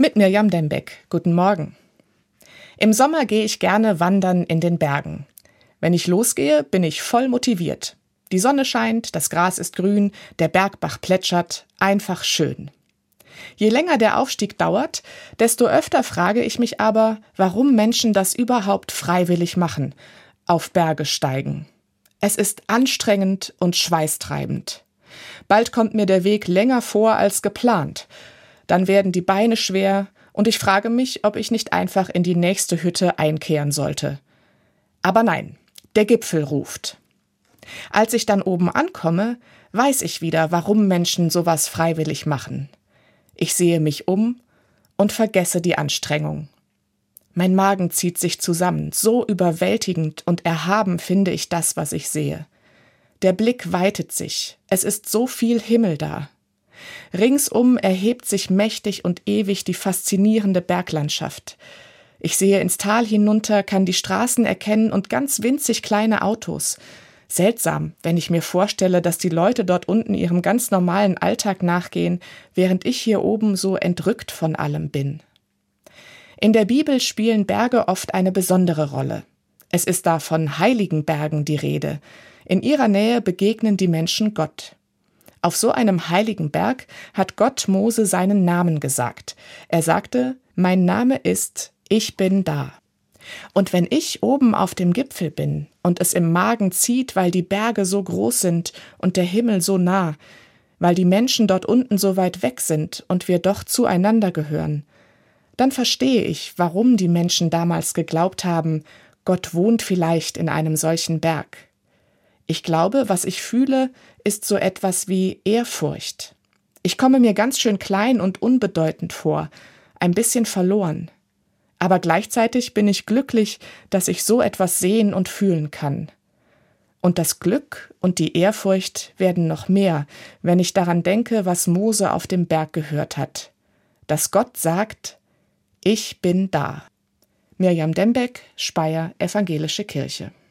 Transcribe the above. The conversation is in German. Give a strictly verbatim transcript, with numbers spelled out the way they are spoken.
Mit Mirjam Dembeck. Guten Morgen. Im Sommer gehe ich gerne wandern in den Bergen. Wenn ich losgehe, bin ich voll motiviert. Die Sonne scheint, das Gras ist grün, der Bergbach plätschert, einfach schön. Je länger der Aufstieg dauert, desto öfter frage ich mich aber, warum Menschen das überhaupt freiwillig machen, auf Berge steigen. Es ist anstrengend und schweißtreibend. Bald kommt mir der Weg länger vor als geplant. Dann werden die Beine schwer und ich frage mich, ob ich nicht einfach in die nächste Hütte einkehren sollte. Aber nein, der Gipfel ruft. Als ich dann oben ankomme, weiß ich wieder, warum Menschen sowas freiwillig machen. Ich sehe mich um und vergesse die Anstrengung. Mein Magen zieht sich zusammen, so überwältigend und erhaben finde ich das, was ich sehe. Der Blick weitet sich, es ist so viel Himmel da. Ringsum erhebt sich mächtig und ewig die faszinierende Berglandschaft. Ich sehe ins Tal hinunter, kann die Straßen erkennen und ganz winzig kleine Autos. Seltsam, wenn ich mir vorstelle, dass die Leute dort unten ihrem ganz normalen Alltag nachgehen, während ich hier oben so entrückt von allem bin. In der Bibel spielen Berge oft eine besondere Rolle. Es ist da von heiligen Bergen die Rede. In ihrer Nähe begegnen die Menschen Gott. Auf so einem heiligen Berg hat Gott Mose seinen Namen gesagt. Er sagte, mein Name ist, ich bin da. Und wenn ich oben auf dem Gipfel bin und es im Magen zieht, weil die Berge so groß sind und der Himmel so nah, weil die Menschen dort unten so weit weg sind und wir doch zueinander gehören, dann verstehe ich, warum die Menschen damals geglaubt haben, Gott wohnt vielleicht in einem solchen Berg. Ich glaube, was ich fühle, ist so etwas wie Ehrfurcht. Ich komme mir ganz schön klein und unbedeutend vor, ein bisschen verloren. Aber gleichzeitig bin ich glücklich, dass ich so etwas sehen und fühlen kann. Und das Glück und die Ehrfurcht werden noch mehr, wenn ich daran denke, was Mose auf dem Berg gehört hat. Dass Gott sagt, ich bin da. Mirjam Dembeck, Speyer, Evangelische Kirche.